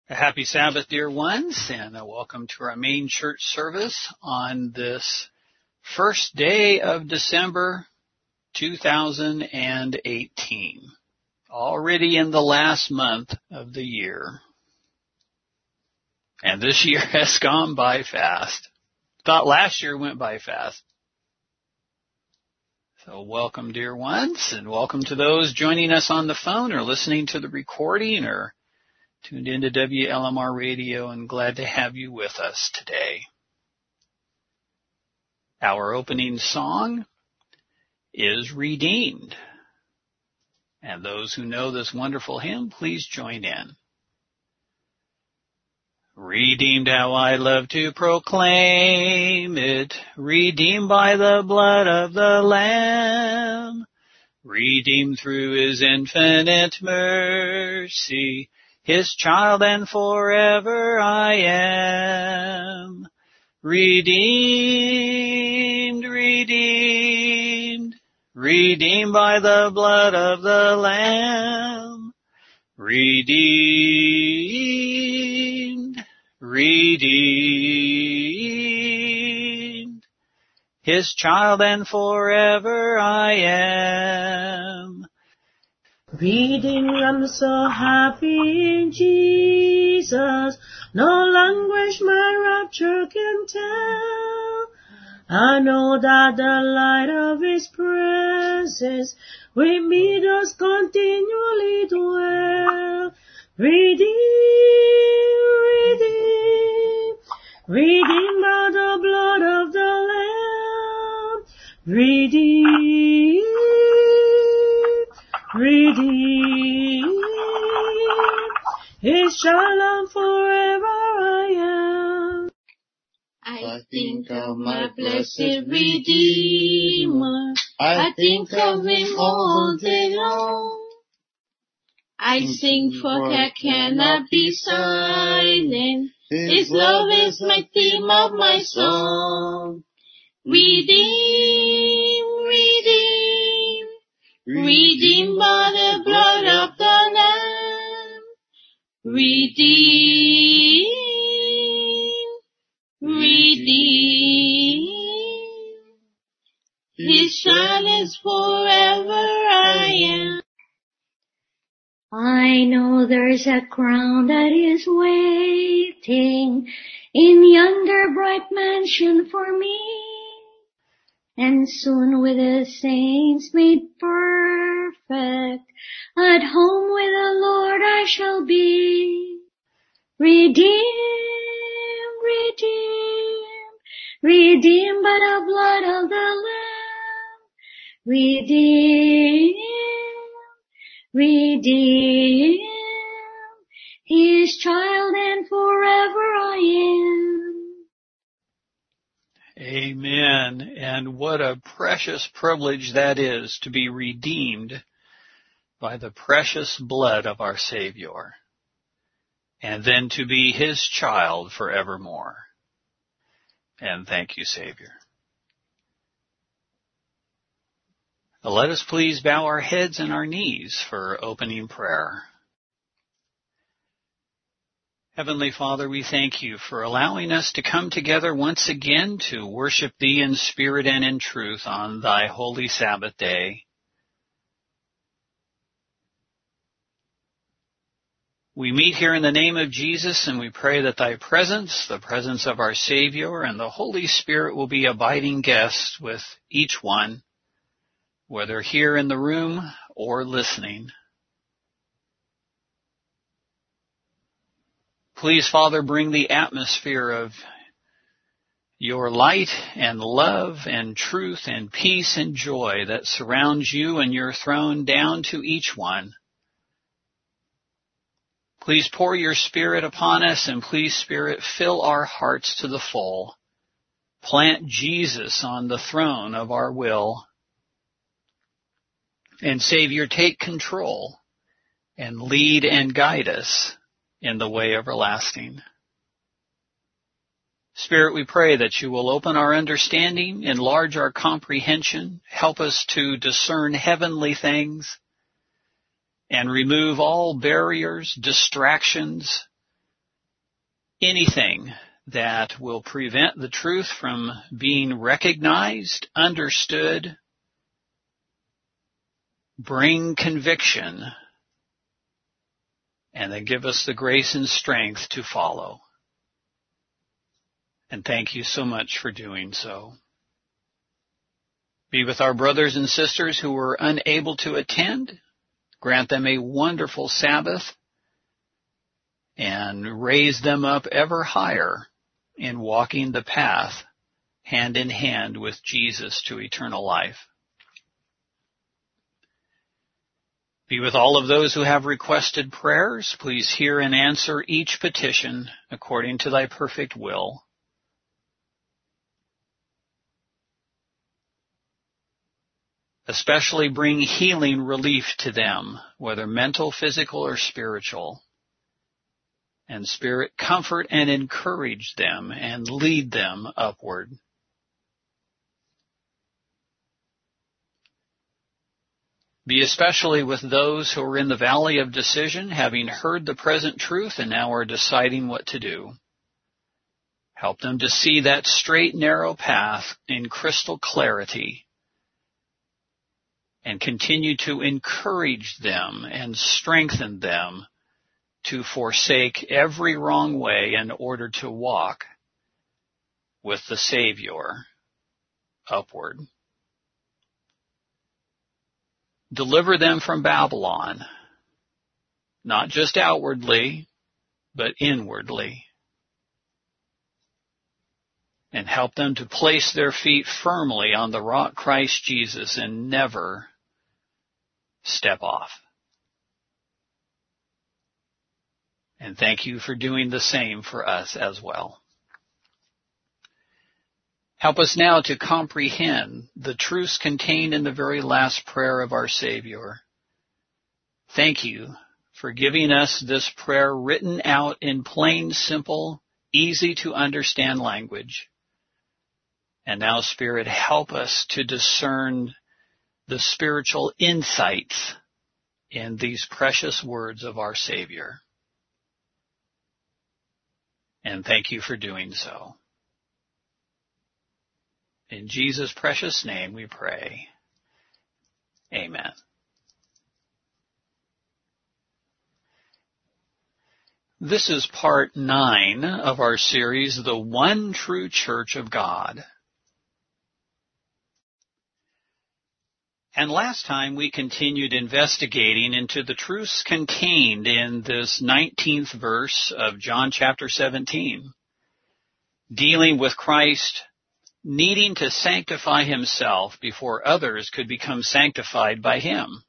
A happy Sabbath, dear ones, and welcome to our main church service on this first day of December 2018. Already in the last month of the year. And this year has gone by fast. Thought last year went by fast. So welcome, dear ones, and welcome to those joining us on the phone or listening to the recording or tuned into WLMR Radio, and glad to have you with us today. Our opening song is Redeemed. And those who know this wonderful hymn, please join in. Redeemed, how I love to proclaim it, redeemed by the blood of the Lamb, redeemed through his infinite mercy, his child and forever I am. Redeemed, redeemed, redeemed by the blood of the Lamb. Redeemed, redeemed, his child and forever I am. Redeemed, I'm so happy in Jesus, no language my rapture can tell. I know that the light of his presence with me does continually dwell. Redeemed, redeemed, redeemed by the blood of the Lamb. Redeemed, redeemed, his child forever I am. I think of my blessed Redeemer, I think of him all day long. I sing for I cannot be silent, his love is my theme of my song. Redeemed, redeemed, redeemed by the blood of the Lamb. Redeemed, redeemed, his child is forever I am. I know there's a crown that is waiting in yonder bright mansion for me, and soon with the saints made perfect, at home with the Lord I shall be. Redeemed, redeemed, redeemed by the blood of the Lamb. Redeemed, redeemed, his child and forever I am. Amen. And what a precious privilege that is to be redeemed by the precious blood of our Savior, and then to be his child forevermore. And thank you, Savior. Let us please bow our heads and our knees for opening prayer. Heavenly Father, we thank you for allowing us to come together once again to worship thee in spirit and in truth on thy holy Sabbath day. We meet here in the name of Jesus, and we pray that thy presence, the presence of our Savior, and the Holy Spirit will be abiding guests with each one, whether here in the room or listening. Please, Father, bring the atmosphere of your light and love and truth and peace and joy that surrounds you and your throne down to each one. Please pour your Spirit upon us, and please, Spirit, fill our hearts to the full. Plant Jesus on the throne of our will. And Savior, take control and lead and guide us in the way everlasting. Spirit, we pray that you will open our understanding, enlarge our comprehension, help us to discern heavenly things, and remove all barriers, distractions, anything that will prevent the truth from being recognized, understood, bring conviction, and then give us the grace and strength to follow. And thank you so much for doing so. Be with our brothers and sisters who were unable to attend. Grant them a wonderful Sabbath and raise them up ever higher in walking the path hand in hand with Jesus to eternal life. Be with all of those who have requested prayers. Please hear and answer each petition according to thy perfect will. Especially bring healing relief to them, whether mental, physical, or spiritual. And Spirit, comfort and encourage them and lead them upward. Be especially with those who are in the valley of decision, having heard the present truth and now are deciding what to do. Help them to see that straight, narrow path in crystal clarity, and continue to encourage them and strengthen them to forsake every wrong way in order to walk with the Savior upward. Deliver them from Babylon, not just outwardly, but inwardly. And help them to place their feet firmly on the rock Christ Jesus and never step off. And thank you for doing the same for us as well. Help us now to comprehend the truths contained in the very last prayer of our Savior. Thank you for giving us this prayer written out in plain, simple, easy to understand language. And now, Spirit, help us to discern the spiritual insights in these precious words of our Savior. And thank you for doing so. In Jesus' precious name we pray. Amen. This is part 9 of our series, The One True Church of God. And last time we continued investigating into the truths contained in this 19th verse of John chapter 17, dealing with Christ needing to sanctify himself before others could become sanctified by him.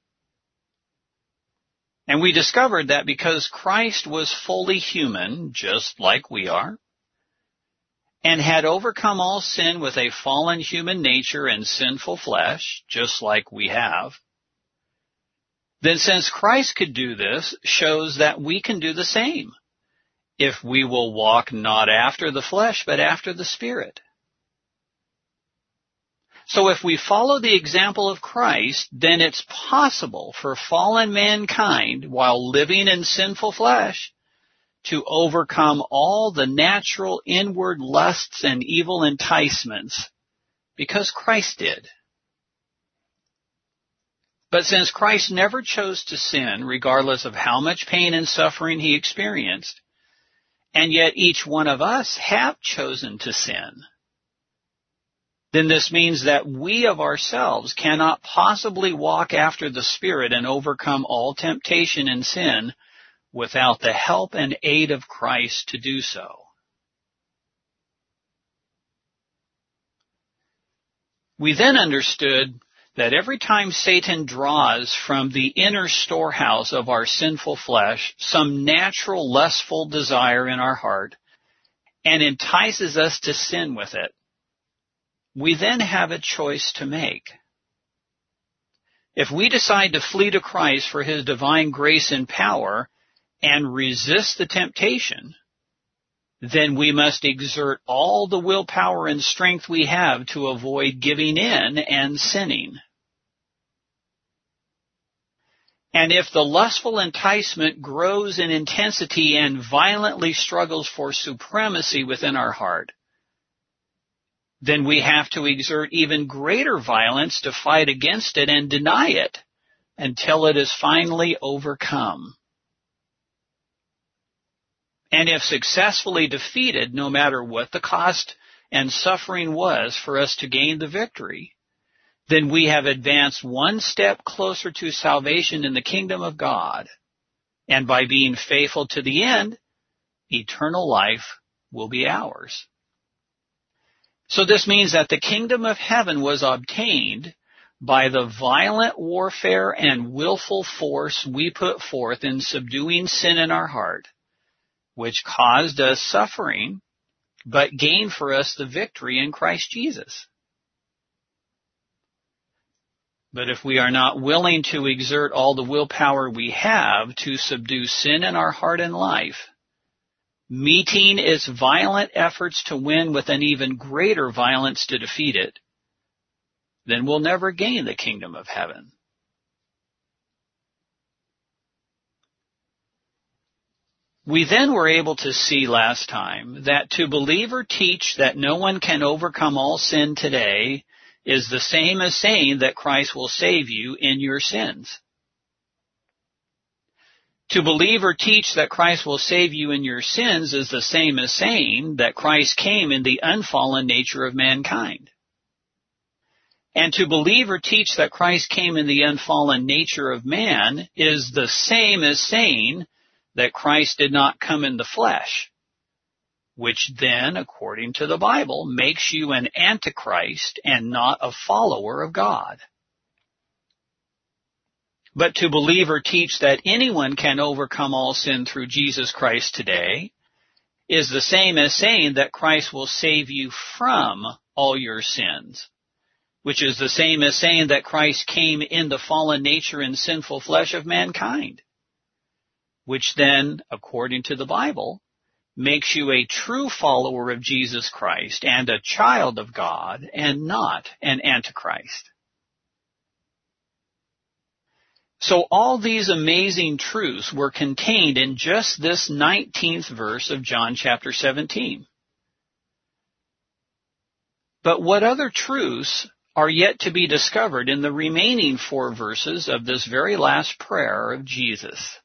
And we discovered that because Christ was fully human, just like we are, and had overcome all sin with a fallen human nature and sinful flesh, just like we have, then since Christ could do this, shows that we can do the same, if we will walk not after the flesh, but after the Spirit. So if we follow the example of Christ, then it's possible for fallen mankind, while living in sinful flesh, to overcome all the natural inward lusts and evil enticements, because Christ did. But since Christ never chose to sin, regardless of how much pain and suffering he experienced, and yet each one of us have chosen to sin, then this means that we of ourselves cannot possibly walk after the Spirit and overcome all temptation and sin without the help and aid of Christ to do so. We then understood that every time Satan draws from the inner storehouse of our sinful flesh some natural lustful desire in our heart and entices us to sin with it, we then have a choice to make. If we decide to flee to Christ for his divine grace and power and resist the temptation, then we must exert all the willpower and strength we have to avoid giving in and sinning. And if the lustful enticement grows in intensity and violently struggles for supremacy within our heart, then we have to exert even greater violence to fight against it and deny it until it is finally overcome. And if successfully defeated, no matter what the cost and suffering was for us to gain the victory, then we have advanced one step closer to salvation in the kingdom of God. And by being faithful to the end, eternal life will be ours. So this means that the kingdom of heaven was obtained by the violent warfare and willful force we put forth in subduing sin in our heart, which caused us suffering, but gained for us the victory in Christ Jesus. But if we are not willing to exert all the willpower we have to subdue sin in our heart and life, meeting its violent efforts to win with an even greater violence to defeat it, then we'll never gain the kingdom of heaven. We then were able to see last time that to believe or teach that no one can overcome all sin today is the same as saying that Christ will save you in your sins. To believe or teach that Christ will save you in your sins is the same as saying that Christ came in the unfallen nature of mankind. And to believe or teach that Christ came in the unfallen nature of man is the same as saying that Christ did not come in the flesh, which then, according to the Bible, makes you an antichrist and not a follower of God. But to believe or teach that anyone can overcome all sin through Jesus Christ today is the same as saying that Christ will save you from all your sins, which is the same as saying that Christ came in the fallen nature and sinful flesh of mankind, which then, according to the Bible, makes you a true follower of Jesus Christ and a child of God and not an antichrist. So all these amazing truths were contained in just this 19th verse of John chapter 17. But what other truths are yet to be discovered in the remaining 4 verses of this very last prayer of Jesus?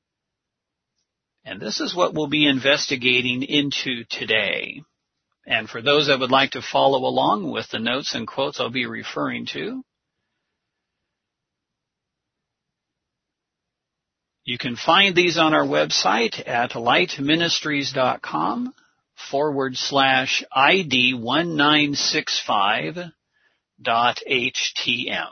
And this is what we'll be investigating into today. And for those that would like to follow along with the notes and quotes I'll be referring to, you can find these on our website at lightministries.com/ID1965.htm.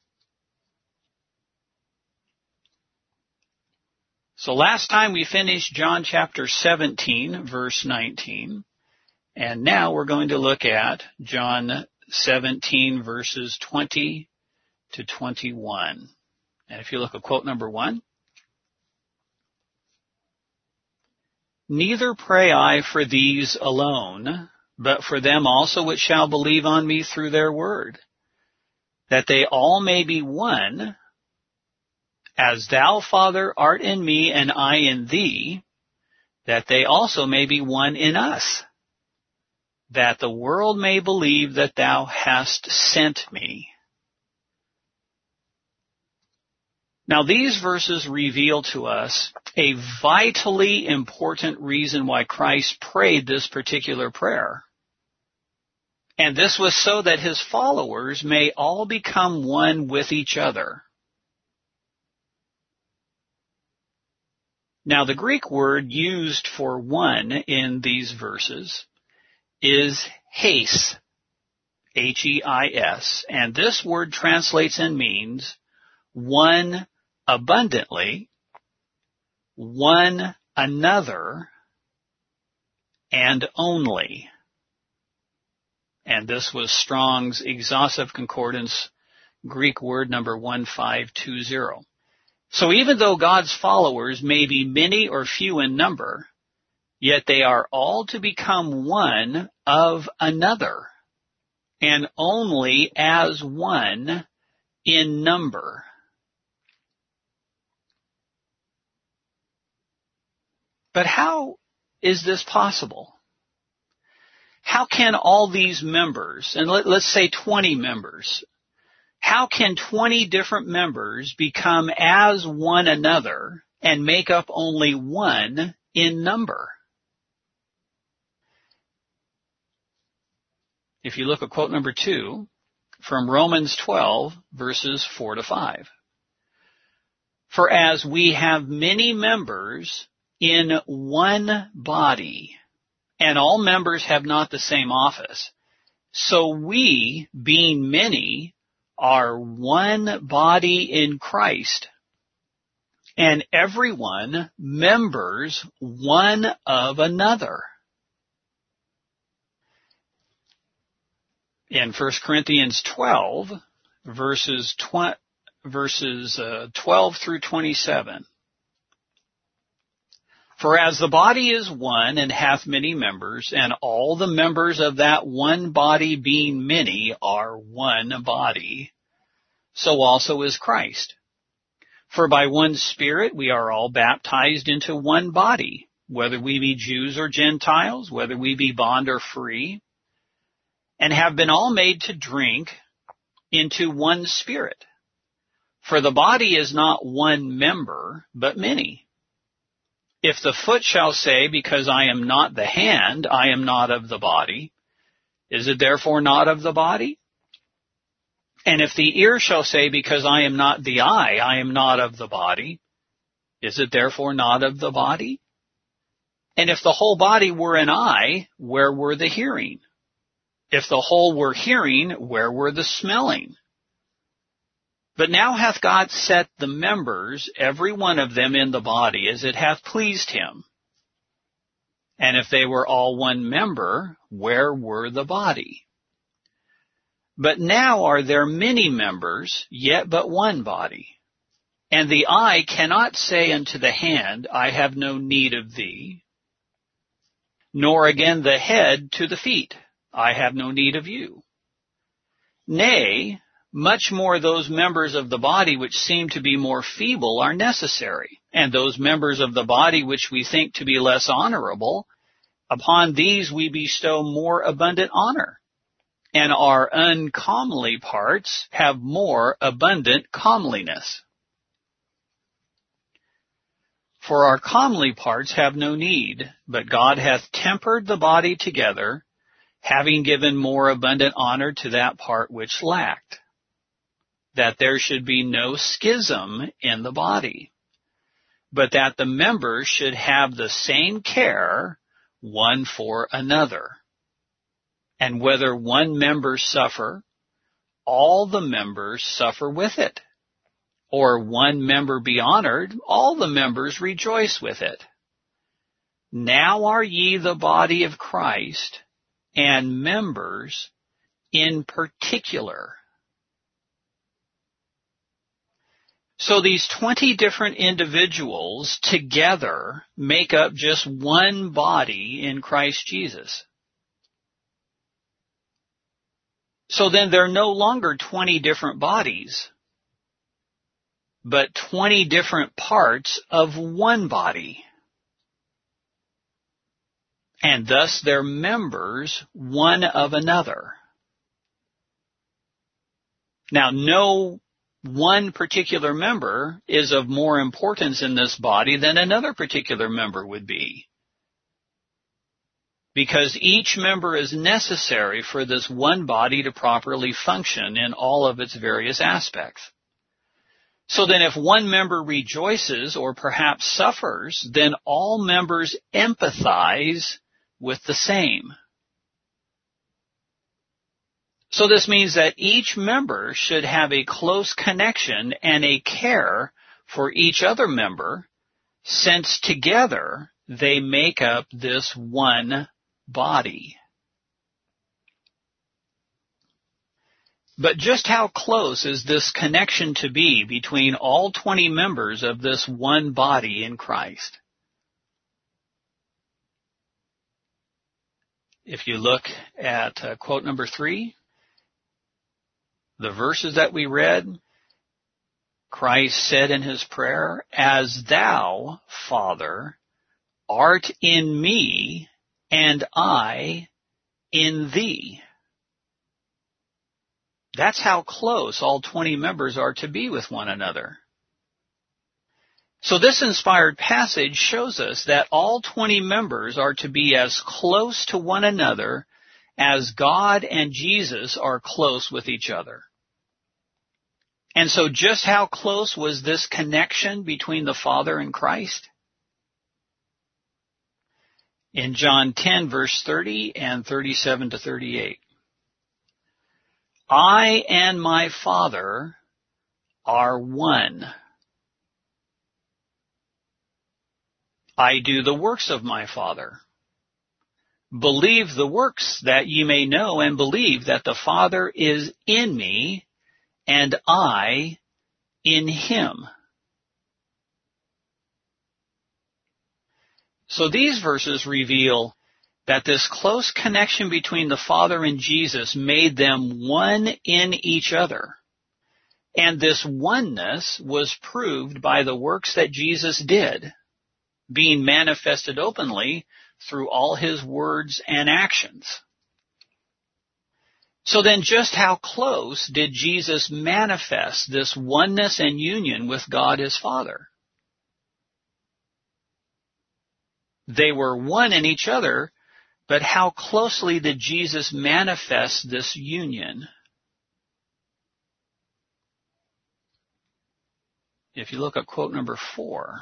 So last time we finished John chapter 17, verse 19, and now we're going to look at John 17, verses 20 to 21. And if you look at quote number 1, "Neither pray I for these alone, but for them also which shall believe on me through their word, that they all may be one, as thou, Father, art in me and I in thee, that they also may be one in us, that the world may believe that thou hast sent me." Now these verses reveal to us a vitally important reason why Christ prayed this particular prayer. And this was so that his followers may all become one with each other. Now the Greek word used for one in these verses is heis, H-E-I-S, and this word translates and means one abundantly, one another, and only. And this was Strong's Exhaustive Concordance, Greek word number 1520. So even though God's followers may be many or few in number, yet they are all to become one of another, and only as one in number. But how is this possible? How can all these members, and let's say 20 members, how can 20 different members become as one another and make up only one in number? If you look at quote number 2 from Romans 12, verses 4 to 5. For as we have many members in one body, and all members have not the same office, so we, being many, are one body in Christ, and everyone members one of another. In 1 Corinthians 12, verses 12 through 27. For as the body is one and hath many members, and all the members of that one body being many are one body, so also is Christ. For by one Spirit we are all baptized into one body, whether we be Jews or Gentiles, whether we be bond or free, and have been all made to drink into one Spirit. For the body is not one member, but many. If the foot shall say, because I am not the hand, I am not of the body, is it therefore not of the body? And if the ear shall say, because I am not the eye, I am not of the body, is it therefore not of the body? And if the whole body were an eye, where were the hearing? If the whole were hearing, where were the smelling? But now hath God set the members, every one of them in the body, as it hath pleased him. And if they were all one member, where were the body? But now are there many members, yet but one body. And the eye cannot say unto the hand, I have no need of thee, nor again the head to the feet, I have no need of you. Nay, much more those members of the body which seem to be more feeble are necessary, and those members of the body which we think to be less honorable, upon these we bestow more abundant honor, and our uncomely parts have more abundant comeliness. For our comely parts have no need, but God hath tempered the body together, having given more abundant honor to that part which lacked, that there should be no schism in the body, but that the members should have the same care one for another. And whether one member suffer, all the members suffer with it. Or one member be honored, all the members rejoice with it. Now are ye the body of Christ, and members in particular. So these 20 different individuals together make up just one body in Christ Jesus. So then they're no longer 20 different bodies, but 20 different parts of one body. And thus they're members one of another. Now, no one particular member is of more importance in this body than another particular member would be, because each member is necessary for this one body to properly function in all of its various aspects. So then if one member rejoices or perhaps suffers, then all members empathize with the same. So this means that each member should have a close connection and a care for each other member, since together they make up this one body. But just how close is this connection to be between all 20 members of this one body in Christ? If you look at quote number 3, the verses that we read, Christ said in his prayer, "As thou, Father, art in me, and I in thee. That's how close all 20 members are to be with one another. So this inspired passage shows us that all 20 members are to be as close to one another as God and Jesus are close with each other. And so just how close was this connection between the Father and Christ? In John 10, verse 30 and 37 to 38. I and my Father are one. I do the works of my Father. Believe the works that ye may know, and believe that the Father is in me, and I in him. So these verses reveal that this close connection between the Father and Jesus made them one in each other. And this oneness was proved by the works that Jesus did, being manifested openly through all his words and actions. So then just how close did Jesus manifest this oneness and union with God his Father? They were one in each other, but how closely did Jesus manifest this union? If you look at quote number 4,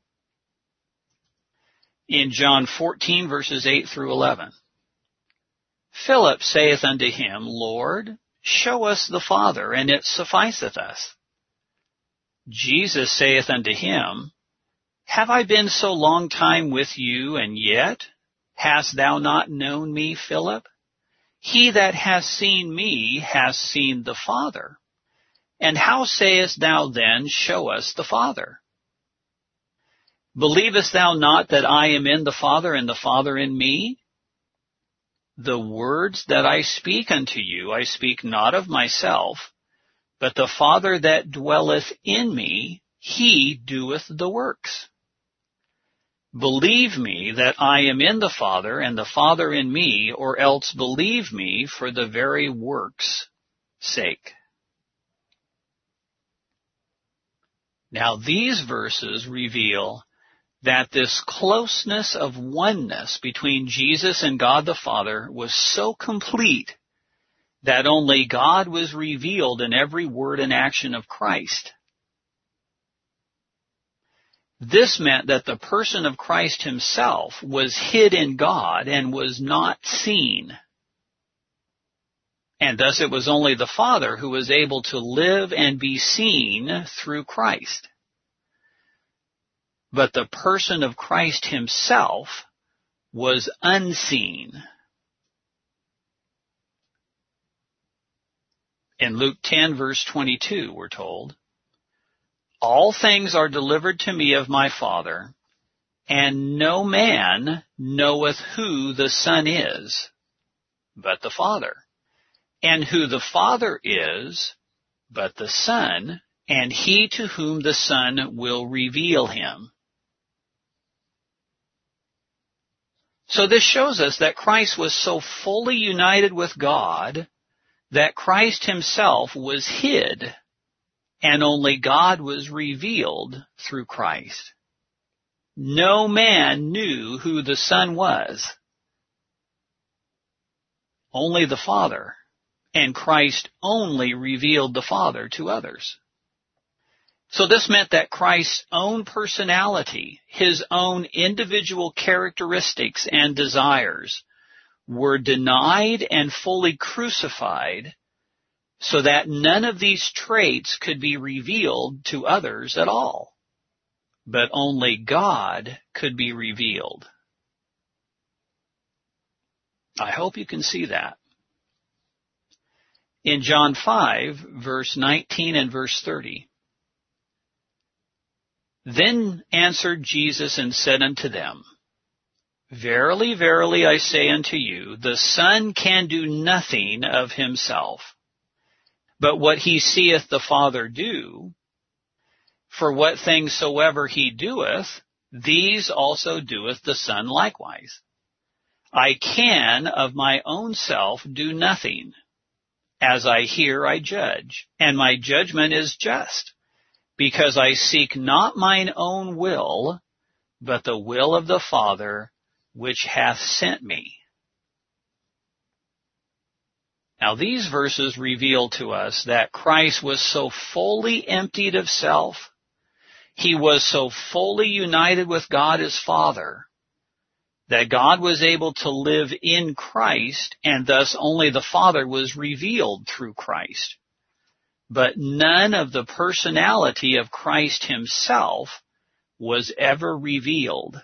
in John 14, verses 8 through 11. Philip saith unto him, Lord, show us the Father, and it sufficeth us. Jesus saith unto him, Have I been so long time with you, and yet hast thou not known me, Philip? He that hath seen me hath seen the Father. And how sayest thou then, Show us the Father? Believest thou not that I am in the Father, and the Father in me? The words that I speak unto you, I speak not of myself, but the Father that dwelleth in me, he doeth the works. Believe me that I am in the Father, and the Father in me, or else believe me for the very works' sake. Now these verses reveal that this closeness of oneness between Jesus and God the Father was so complete that only God was revealed in every word and action of Christ. This meant that the person of Christ himself was hid in God and was not seen. And thus it was only the Father who was able to live and be seen through Christ. But the person of Christ himself was unseen. In Luke 10, verse 22, we're told, All things are delivered to me of my Father, and no man knoweth who the Son is, but the Father, and who the Father is, but the Son, and he to whom the Son will reveal him. So this shows us that Christ was so fully united with God that Christ himself was hid, and only God was revealed through Christ. No man knew who the Son was. Only the Father, and Christ only revealed the Father to others. So this meant that Christ's own personality, his own individual characteristics and desires were denied and fully crucified so that none of these traits could be revealed to others at all, but only God could be revealed. I hope you can see that. In John 5, verse 19 and verse 30, Then answered Jesus and said unto them, Verily, verily, I say unto you, the Son can do nothing of himself, but what he seeth the Father do. For what things soever he doeth, these also doeth the Son likewise. I can of my own self do nothing. As I hear, I judge, and my judgment is just, because I seek not mine own will, but the will of the Father which hath sent me. Now these verses reveal to us that Christ was so fully emptied of self, he was so fully united with God his Father, that God was able to live in Christ, and thus only the Father was revealed through Christ. But none of the personality of Christ himself was ever revealed.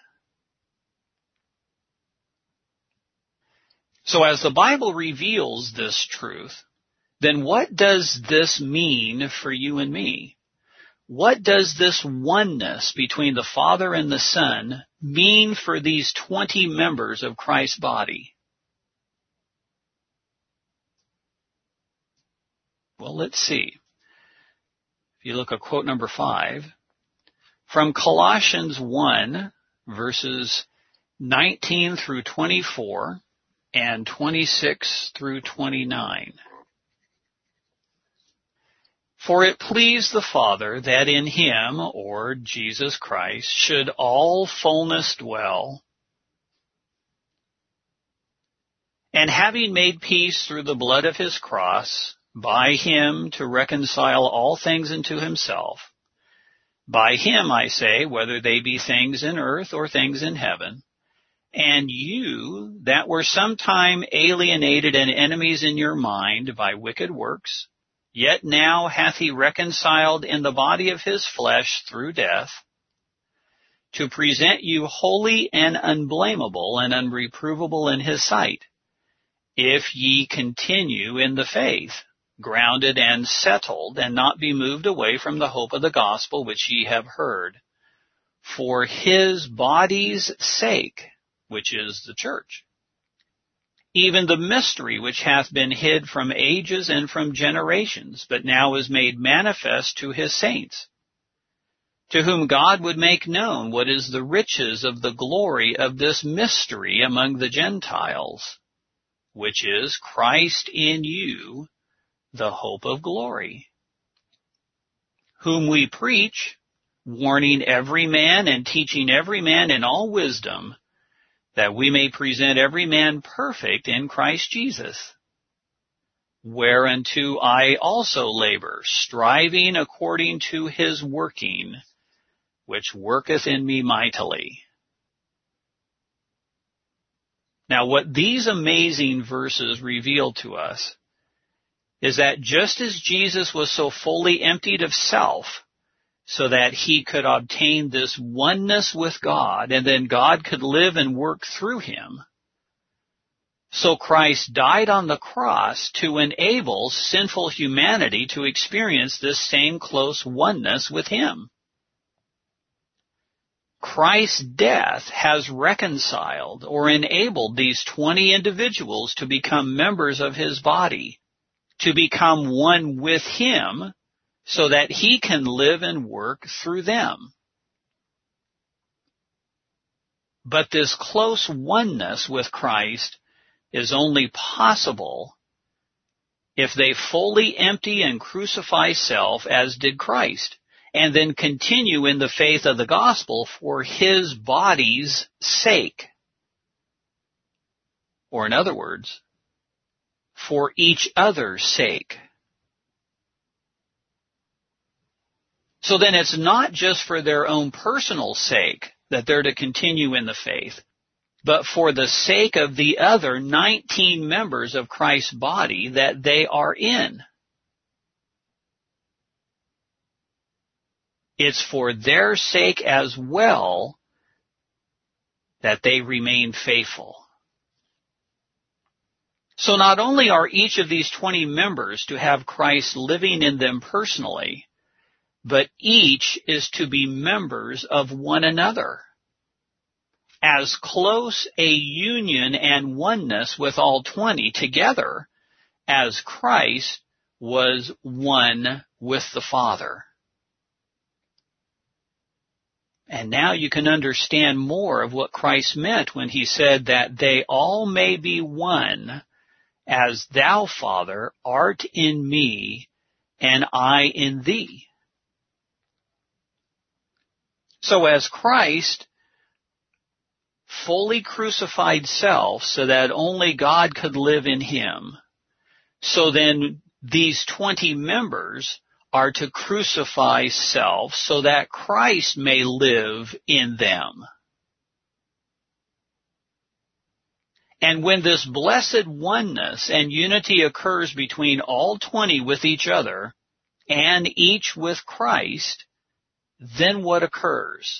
So as the Bible reveals this truth, then what does this mean for you and me? What does this oneness between the Father and the Son mean for these 20 members of Christ's body? Well, let's see. If you look at quote number 5, from Colossians 1, verses 19 through 24 and 26 through 29. For it pleased the Father that in him, or Jesus Christ, should all fullness dwell, and having made peace through the blood of his cross, by him to reconcile all things unto himself. By him, I say, whether they be things in earth or things in heaven. And you that were sometime alienated and enemies in your mind by wicked works, yet now hath he reconciled in the body of his flesh through death, to present you holy and unblameable and unreprovable in his sight, if ye continue in the faith, grounded and settled, and not be moved away from the hope of the gospel which ye have heard, for his body's sake, which is the church. Even the mystery which hath been hid from ages and from generations, but now is made manifest to his saints, to whom God would make known what is the riches of the glory of this mystery among the Gentiles, which is Christ in you, the hope of glory, whom we preach, warning every man and teaching every man in all wisdom, that we may present every man perfect in Christ Jesus. Whereunto I also labor, striving according to his working, which worketh in me mightily. Now what these amazing verses reveal to us is that just as Jesus was so fully emptied of self, so that he could obtain this oneness with God, and then God could live and work through him, so Christ died on the cross to enable sinful humanity to experience this same close oneness with him. Christ's death has reconciled or enabled these 20 individuals to become members of his body, to become one with him, so that he can live and work through them. But this close oneness with Christ is only possible if they fully empty and crucify self as did Christ, and then continue in the faith of the gospel for his body's sake. Or in other words, for each other's sake. So then it's not just for their own personal sake that they're to continue in the faith, but for the sake of the other 19 members of Christ's body that they are in. It's for their sake as well that they remain faithful. So not only are each of these 20 members to have Christ living in them personally, but each is to be members of one another. As close a union and oneness with all 20 together as Christ was one with the Father. And now you can understand more of what Christ meant when he said that they all may be one, as thou, Father, art in me, and I in thee. So as Christ fully crucified self so that only God could live in him, so then these 20 members are to crucify self so that Christ may live in them. And when this blessed oneness and unity occurs between all 20 with each other and each with Christ, then what occurs?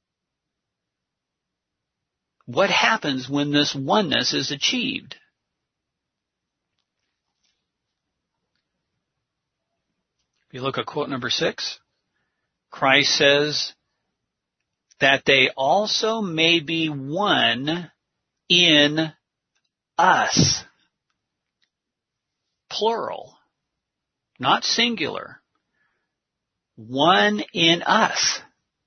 What happens when this oneness is achieved? If you look at quote number 6, Christ says that they also may be one in us. Plural, not singular. One in us.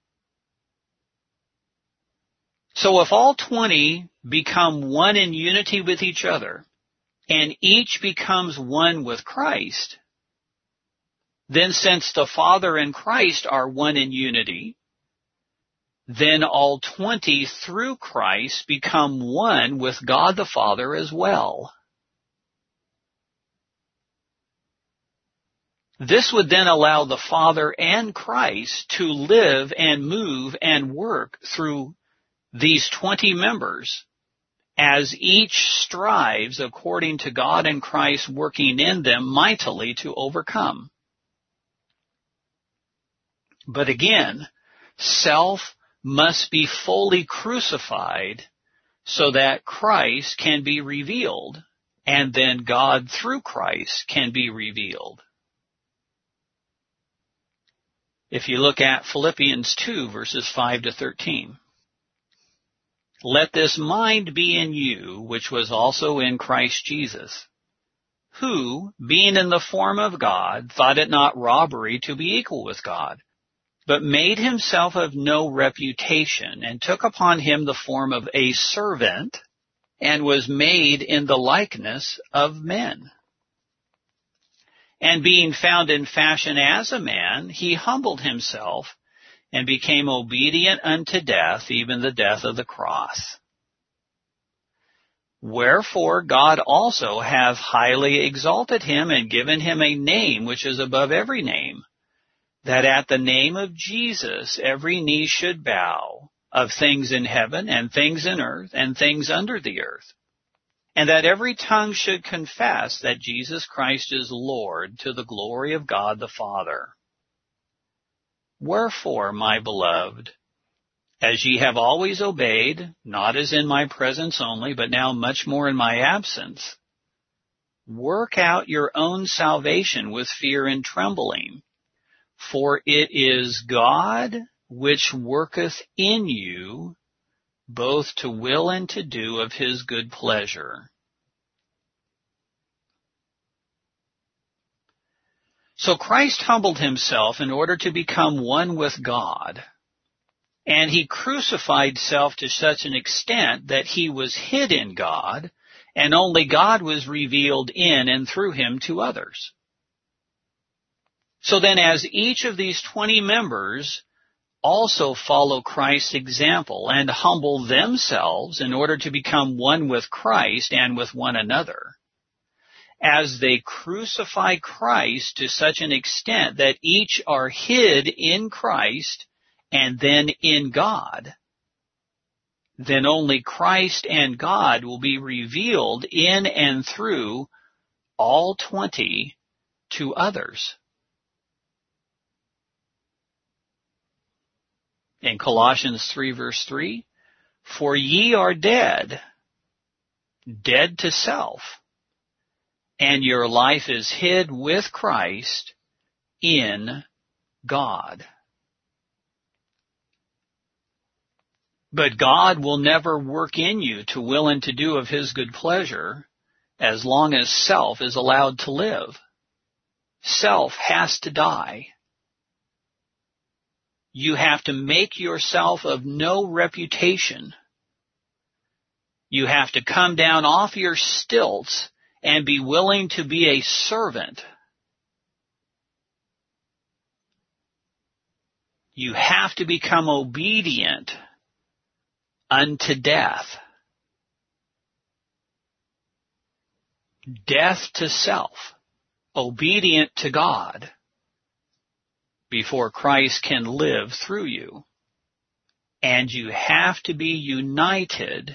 So if all 20 become one in unity with each other, and each becomes one with Christ, then since the Father and Christ are one in unity, then all 20 through Christ become one with God the Father as well. This would then allow the Father and Christ to live and move and work through these 20 members as each strives according to God and Christ working in them mightily to overcome. But again, self must be fully crucified so that Christ can be revealed, and then God through Christ can be revealed. If you look at Philippians 2, verses 5 to 13. Let this mind be in you, which was also in Christ Jesus, who, being in the form of God, thought it not robbery to be equal with God, but made himself of no reputation, and took upon him the form of a servant, and was made in the likeness of men. And being found in fashion as a man, he humbled himself, and became obedient unto death, even the death of the cross. Wherefore God also hath highly exalted him, and given him a name which is above every name, that at the name of Jesus every knee should bow, of things in heaven, and things in earth, and things under the earth, and that every tongue should confess that Jesus Christ is Lord, to the glory of God the Father. Wherefore, my beloved, as ye have always obeyed, not as in my presence only, but now much more in my absence, work out your own salvation with fear and trembling. For it is God which worketh in you, both to will and to do of his good pleasure. So Christ humbled himself in order to become one with God, and he crucified self to such an extent that he was hid in God, and only God was revealed in and through him to others. So then as each of these 20 members also follow Christ's example and humble themselves in order to become one with Christ and with one another, as they crucify Christ to such an extent that each are hid in Christ and then in God, then only Christ and God will be revealed in and through all 20 to others. In Colossians 3 verse 3, for ye are dead, dead to self, and your life is hid with Christ in God. But God will never work in you to will and to do of his good pleasure as long as self is allowed to live. Self has to die. You have to make yourself of no reputation. You have to come down off your stilts and be willing to be a servant. You have to become obedient unto death. Death to self, obedient to God, before Christ can live through you. And you have to be united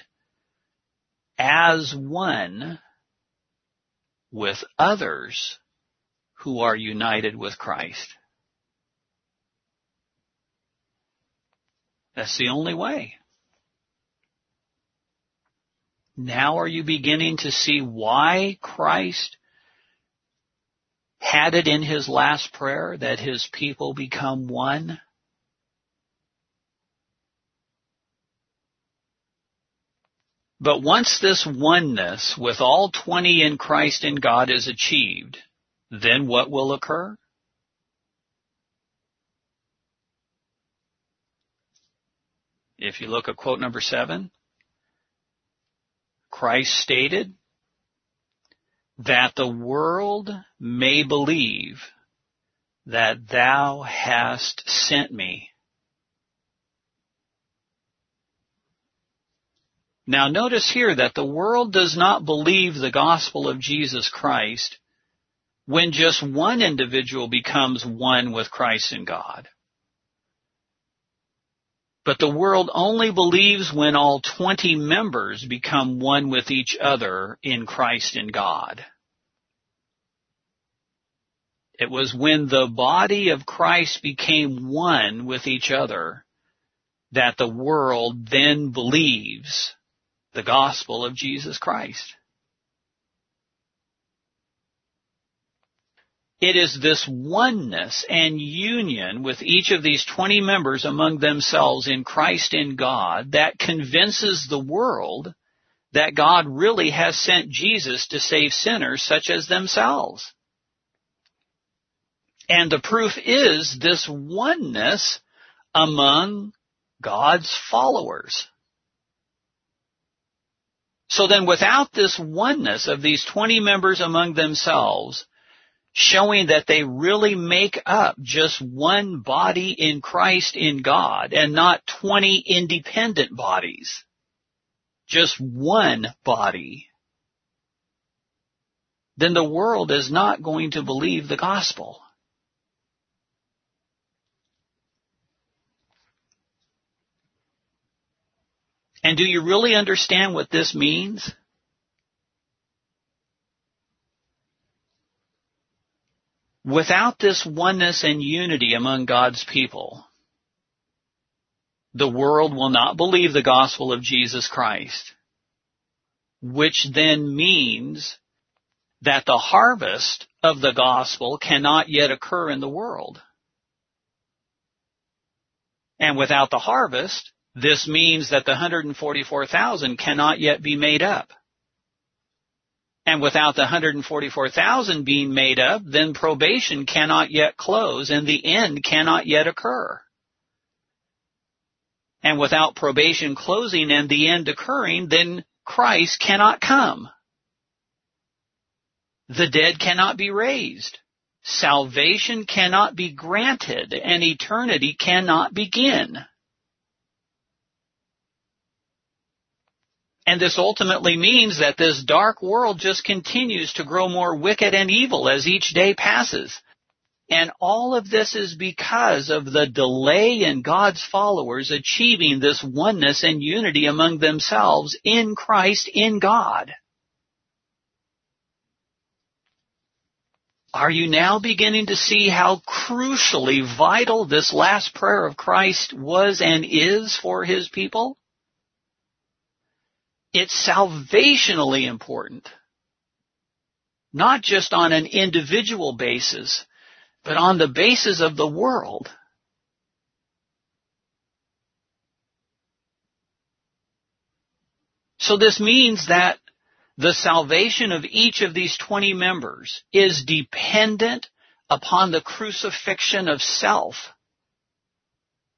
as one with others who are united with Christ. That's the only way. Now are you beginning to see why Christ had it in his last prayer that his people become one? But once this oneness with all 20 in Christ and God is achieved, then what will occur? If you look at quote number 7, Christ stated that the world may believe that thou hast sent me. Now notice here that the world does not believe the gospel of Jesus Christ when just one individual becomes one with Christ and God. But the world only believes when all 20 members become one with each other in Christ and God. It was when the body of Christ became one with each other that the world then believes the gospel of Jesus Christ. It is this oneness and union with each of these 20 members among themselves in Christ and God that convinces the world that God really has sent Jesus to save sinners such as themselves. And the proof is this oneness among God's followers. So then without this oneness of these 20 members among themselves, showing that they really make up just one body in Christ in God and not 20 independent bodies. Just one body. Then the world is not going to believe the gospel. And do you really understand what this means? Without this oneness and unity among God's people, the world will not believe the gospel of Jesus Christ, which then means that the harvest of the gospel cannot yet occur in the world. And without the harvest, this means that the 144,000 cannot yet be made up. And without the 144,000 being made up, then probation cannot yet close and the end cannot yet occur. And without probation closing and the end occurring, then Christ cannot come. The dead cannot be raised. Salvation cannot be granted and eternity cannot begin. And this ultimately means that this dark world just continues to grow more wicked and evil as each day passes. And all of this is because of the delay in God's followers achieving this oneness and unity among themselves in Christ, in God. Are you now beginning to see how crucially vital this last prayer of Christ was and is for his people? It's salvationally important, not just on an individual basis, but on the basis of the world. So this means that the salvation of each of these 20 members is dependent upon the crucifixion of self.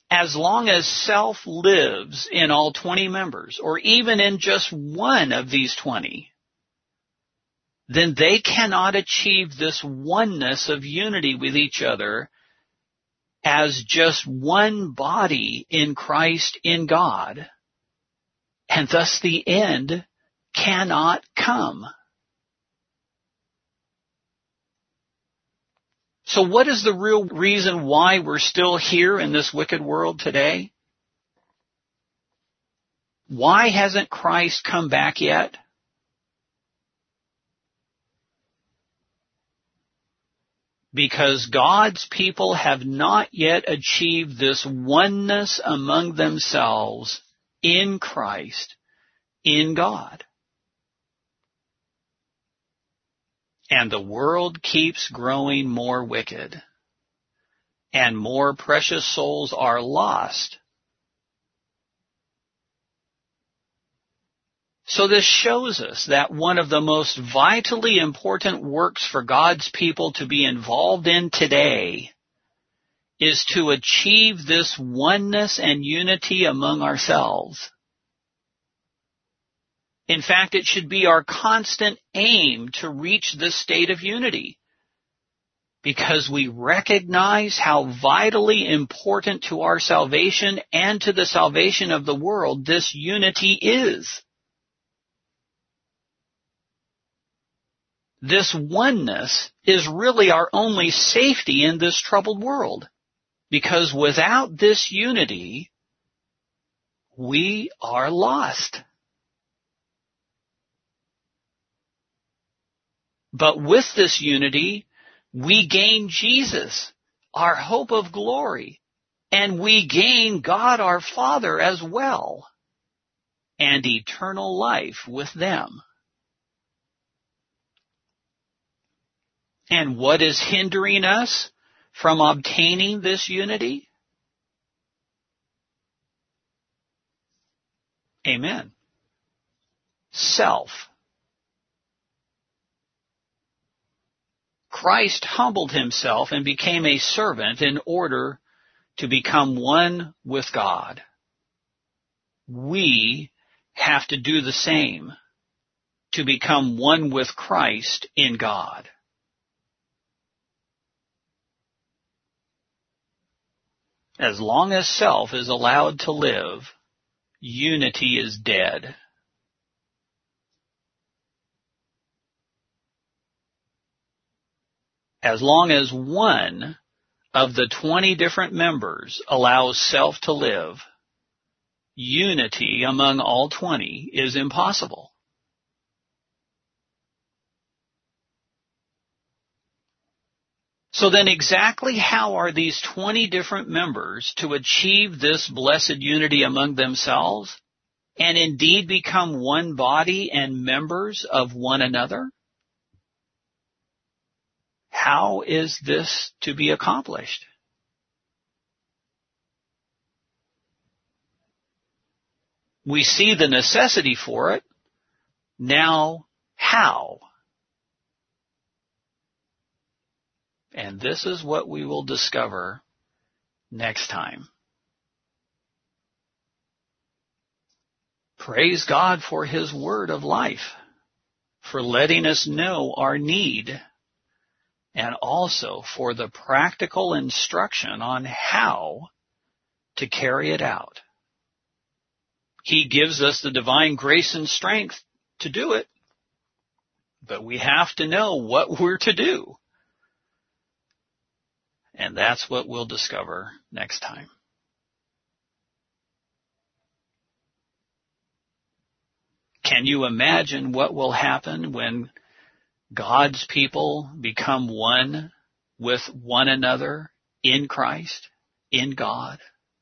As long as self lives in all 20 members, or even in just one of these 20, then they cannot achieve this oneness of unity with each other as just one body in Christ in God. And thus the end cannot come. So what is the real reason why we're still here in this wicked world today? Why hasn't Christ come back yet? Because God's people have not yet achieved this oneness among themselves in Christ, in God. And the world keeps growing more wicked, and more precious souls are lost. So this shows us that one of the most vitally important works for God's people to be involved in today is to achieve this oneness and unity among ourselves. In fact, it should be our constant aim to reach this state of unity, because we recognize how vitally important to our salvation and to the salvation of the world this unity is. This oneness is really our only safety in this troubled world, because without this unity, we are lost. But with this unity, we gain Jesus, our hope of glory, and we gain God our Father as well, and eternal life with them. And what is hindering us from obtaining this unity? Amen. Self. Christ humbled himself and became a servant in order to become one with God. We have to do the same to become one with Christ in God. As long as self is allowed to live, unity is dead. As long as one of the 20 different members allows self to live, unity among all 20 is impossible. So then exactly how are these 20 different members to achieve this blessed unity among themselves and indeed become one body and members of one another? How is this to be accomplished? We see the necessity for it. Now, how? And this is what we will discover next time. Praise God for His word of life, for letting us know our need, and also for the practical instruction on how to carry it out. He gives us the divine grace and strength to do it, but we have to know what we're to do. And that's what we'll discover next time. Can you imagine what will happen when God's people become one with one another in Christ, in God?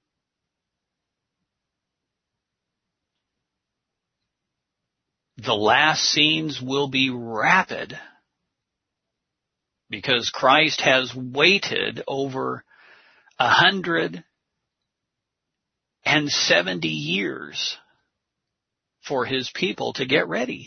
The last scenes will be rapid because Christ has waited over 170 years for His people to get ready.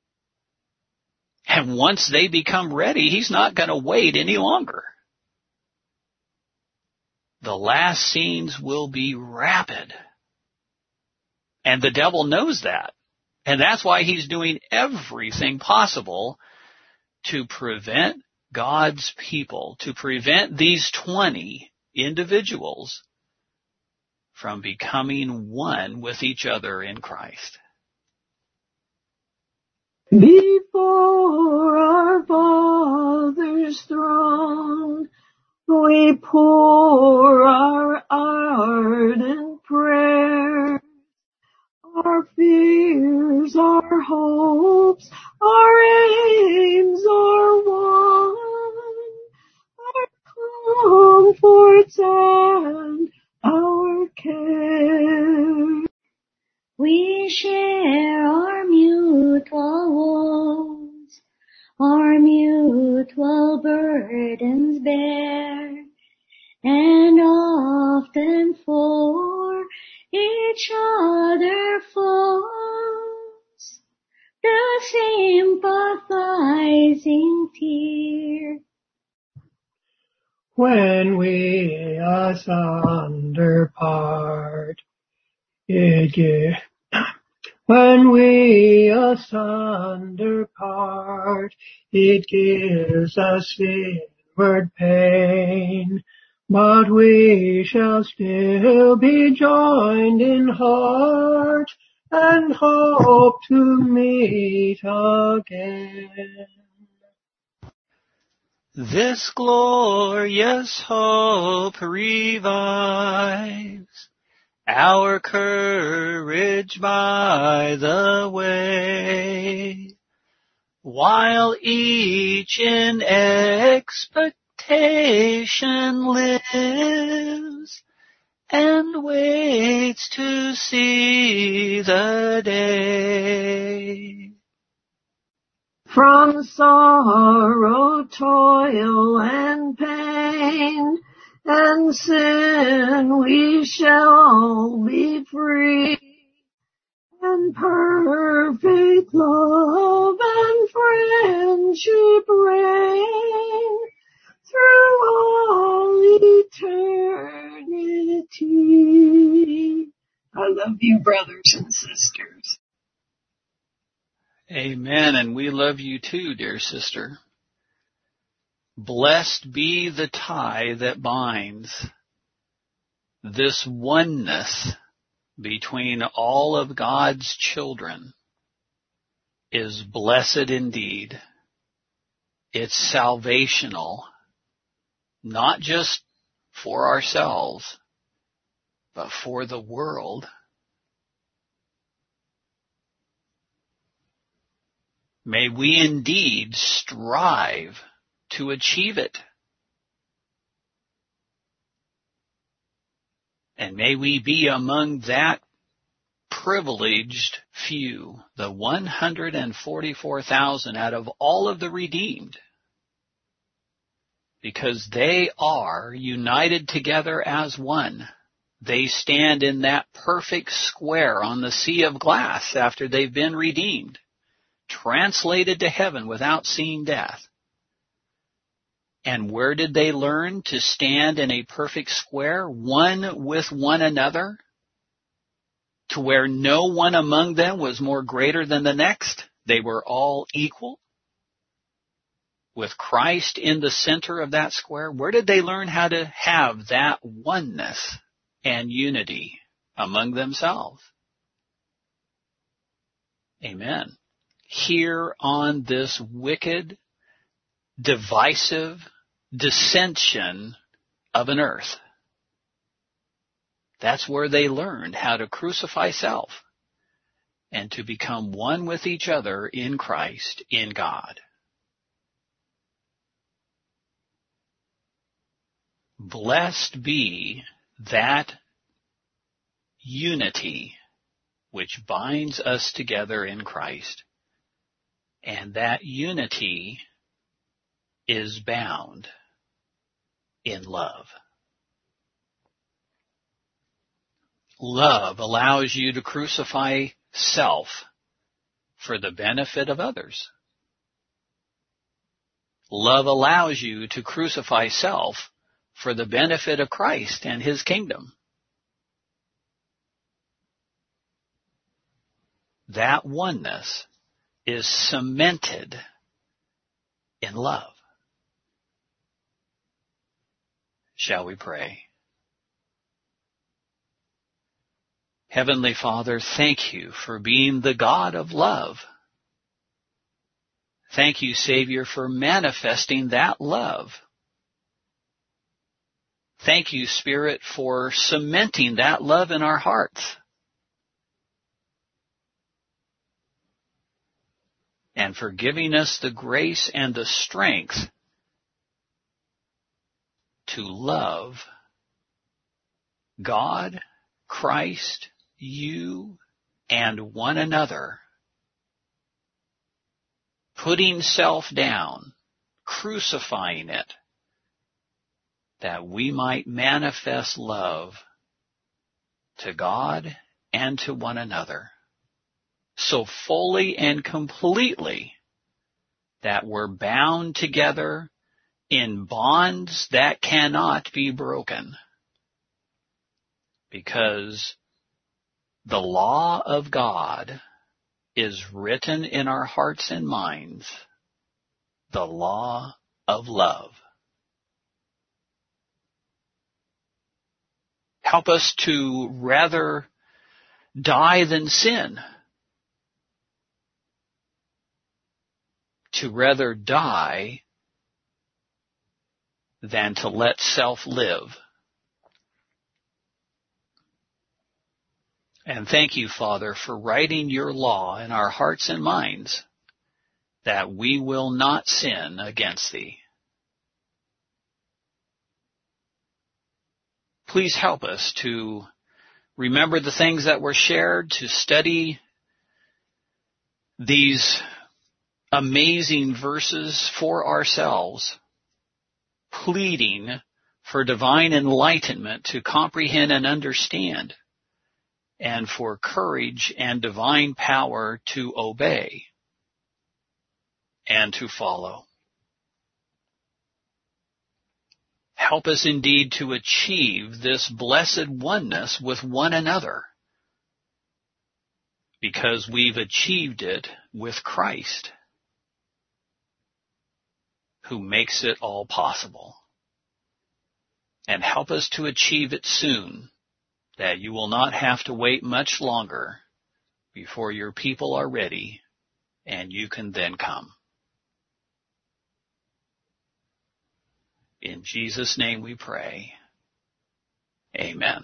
And once they become ready, He's not going to wait any longer. The last scenes will be rapid. And the devil knows that. And that's why he's doing everything possible to prevent God's people, to prevent these 20 individuals from becoming one with each other in Christ. Before our Father's throne, we pour our ardent prayers, our fears, our hopes, our aims are one, our comforts and our care. We share our mutual woes, our mutual burdens bear, and often for each other falls the sympathizing tear. When we asunder part, when we asunder part, it gives us inward pain, but we shall still be joined in heart and hope to meet again. This glorious hope revives our courage by the way, while each in expectation lives and waits to see the day. From sorrow, toil, and pain, and sin we shall be free, and perfect love and friendship reign through all eternity. I love you, brothers and sisters. Amen, and we love you too, dear sister. Blessed be the tie that binds. This oneness between all of God's children is blessed indeed. It's salvational, not just for ourselves, but for the world. May we indeed strive to achieve it. And may we be among that privileged few, the 144,000 out of all of the redeemed, because they are united together as one. They stand in that perfect square on the sea of glass after they've been redeemed, translated to heaven without seeing death. And where did they learn to stand in a perfect square, one with one another, to where no one among them was more greater than the next? They were all equal, with Christ in the center of that square. Where did they learn how to have that oneness and unity among themselves? Amen. Here on this wicked, divisive dissension of an earth. That's where they learned how to crucify self and to become one with each other in Christ, in God. Blessed be that unity which binds us together in Christ. And that unity is bound in love. Love allows you to crucify self for the benefit of others. Love allows you to crucify self for the benefit of Christ and his kingdom. That oneness is cemented in love. Shall we pray? Heavenly Father, thank you for being the God of love. Thank you, Savior, for manifesting that love. Thank you, Spirit, for cementing that love in our hearts. And for giving us the grace and the strength to love God, Christ, you, and one another, putting self down, crucifying it, that we might manifest love to God and to one another so fully and completely that we're bound together in bonds that cannot be broken, because the law of God is written in our hearts and minds, the law of love. Help us to rather die than sin, to rather die than to let self live. And thank you, Father, for writing your law in our hearts and minds, that we will not sin against thee. Please help us to remember the things that were shared, to study these amazing verses for ourselves, pleading for divine enlightenment to comprehend and understand, and for courage and divine power to obey and to follow. Help us indeed to achieve this blessed oneness with one another, because we've achieved it with Christ, who makes it all possible. And help us to achieve it soon, that you will not have to wait much longer before your people are ready and you can then come. In Jesus' name we pray. Amen.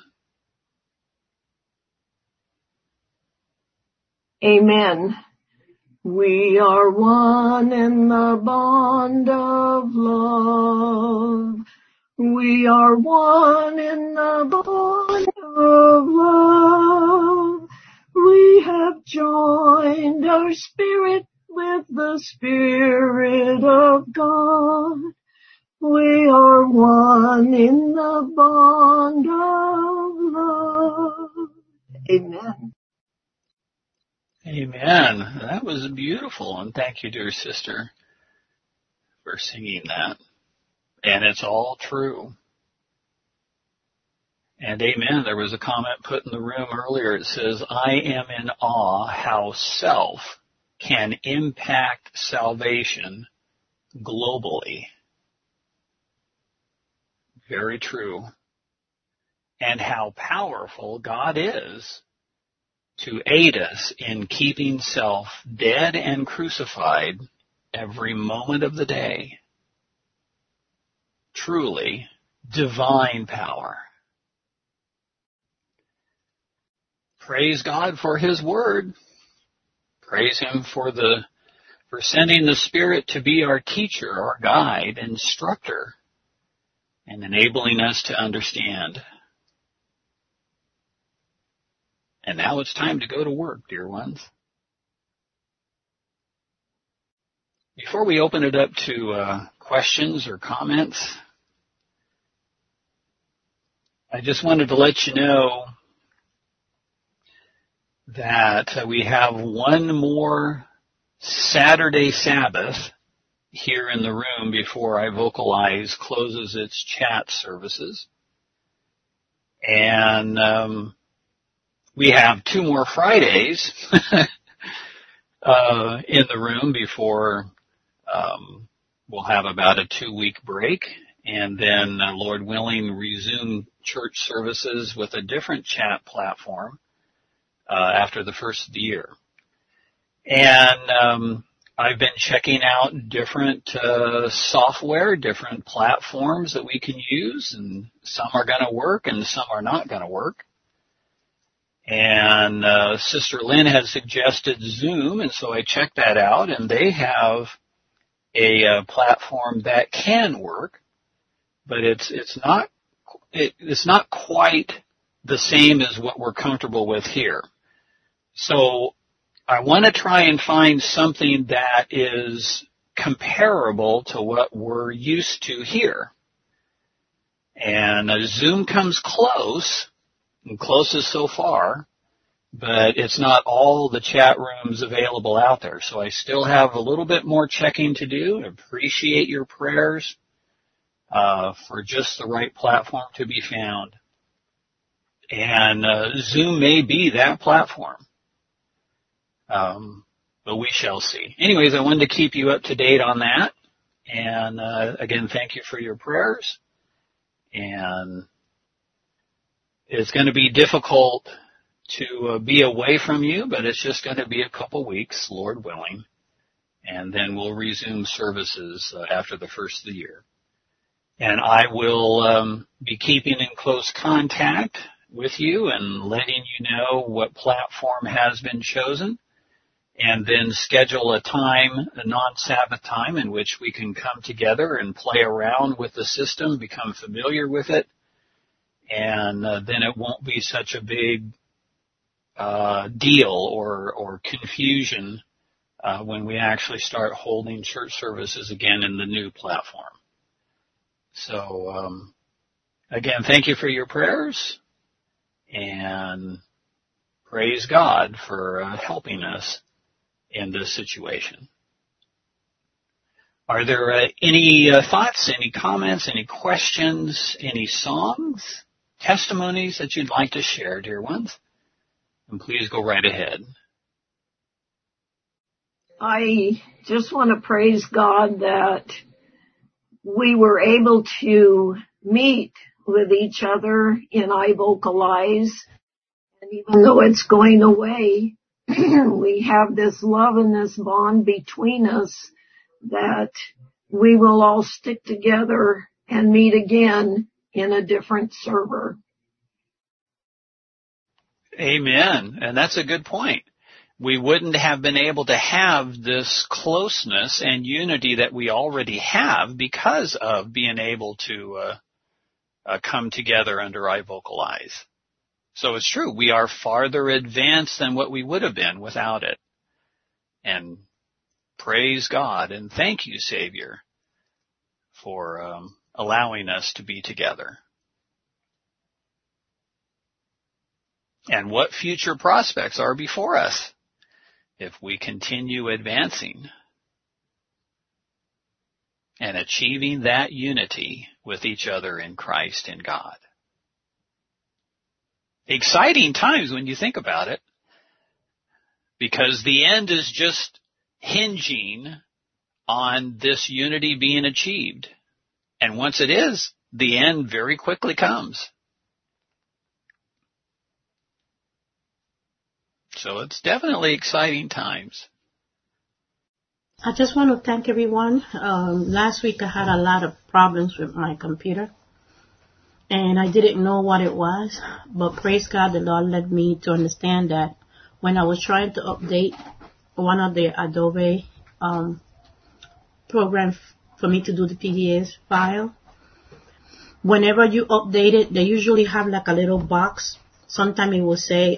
Amen. We are one in the bond of love. We are one in the bond of love. We have joined our spirit with the Spirit of God. We are one in the bond of love. Amen. Amen. That was beautiful, and thank you, dear sister, for singing that. And it's all true. And amen. There was a comment put in the room earlier. It says, I am in awe how self can impact salvation globally. Very true. And how powerful God is to aid us in keeping self dead and crucified every moment of the day. Truly divine power. Praise God for his word. Praise him for sending the Spirit to be our teacher, our guide, instructor, and enabling us to understand. And now it's time to go to work, dear ones. Before we open it up to questions or comments, I just wanted to let you know that we have one more Saturday Sabbath here in the room before I Vocalize closes its chat services. And we have 2 more Fridays in the room before we'll have about a 2-week break, and then, Lord willing, resume church services with a different chat platform after the first of the year. And I've been checking out different software, different platforms that we can use, and some are going to work and some are not going to work. And Sister Lynn has suggested Zoom, and so I checked that out, and they have a platform that can work, but it's not quite the same as what we're comfortable with here. So I want to try and find something that is comparable to what we're used to here. And Zoom comes close, and closest so far, but it's not all the chat rooms available out there. So I still have a little bit more checking to do. I appreciate your prayers for just the right platform to be found. And Zoom may be that platform. But we shall see. Anyways, I wanted to keep you up to date on that. And again, thank you for your prayers. And it's going to be difficult to be away from you, but it's just going to be a couple weeks, Lord willing. And then we'll resume services after the first of the year. And I will be keeping in close contact with you and letting you know what platform has been chosen, and then schedule a time, a non-Sabbath time, in which we can come together and play around with the system, become familiar with it, and then it won't be such a big deal or confusion when we actually start holding church services again in the new platform. So, again, thank you for your prayers, and praise God for helping us in this situation. Are there any thoughts, any comments, any questions, any songs, testimonies that you'd like to share, dear ones? And please go right ahead. I just want to praise God that we were able to meet with each other in iVocalize. And even though it's going away, we have this love and this bond between us that we will all stick together and meet again in a different server. Amen. And that's a good point. We wouldn't have been able to have this closeness and unity that we already have because of being able to come together under iVocalize. So it's true, we are farther advanced than what we would have been without it. And praise God and thank you, Savior, for allowing us to be together. And what future prospects are before us if we continue advancing and achieving that unity with each other in Christ and God. Exciting times when you think about it, because the end is just hinging on this unity being achieved. And once it is, the end very quickly comes. So it's definitely exciting times. I just want to thank everyone. Last week I had a lot of problems with my computer, and I didn't know what it was, but praise God, the Lord led me to understand that when I was trying to update one of the Adobe programs for me to do the PDS file, whenever you update it, they usually have like a little box. Sometimes it will say,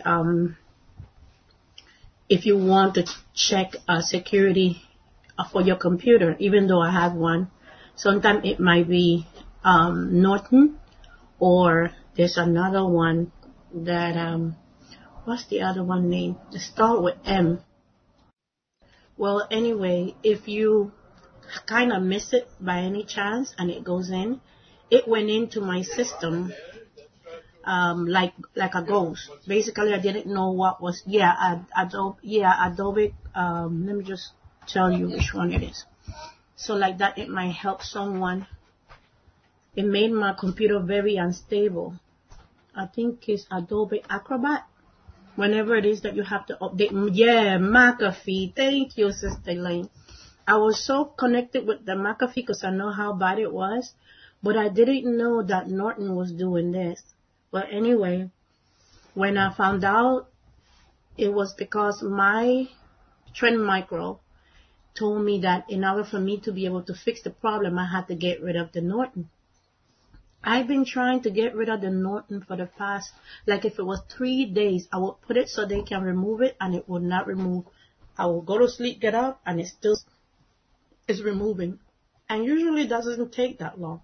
if you want to check security for your computer, even though I have one. Sometimes it might be Norton, or there's another one that, what's the other one name? It starts with M. Well, anyway, if you kind of miss it by any chance and it goes in, it went into my system like a ghost. Basically, I didn't know what was. Adobe. Let me just tell you which one it is. So like that, it might help someone. It made my computer very unstable. I think it's Adobe Acrobat. Whenever it is that you have to update. Yeah, McAfee. Thank you, Sister Elaine. I was so connected with the McAfee because I know how bad it was, but I didn't know that Norton was doing this. But anyway, when I found out, it was because my Trend Micro told me that in order for me to be able to fix the problem, I had to get rid of the Norton. I've been trying to get rid of the Norton for the past, like if it was 3 days, I would put it so they can remove it and it would not remove. I will go to sleep, get up, and it still is removing. And usually it doesn't take that long.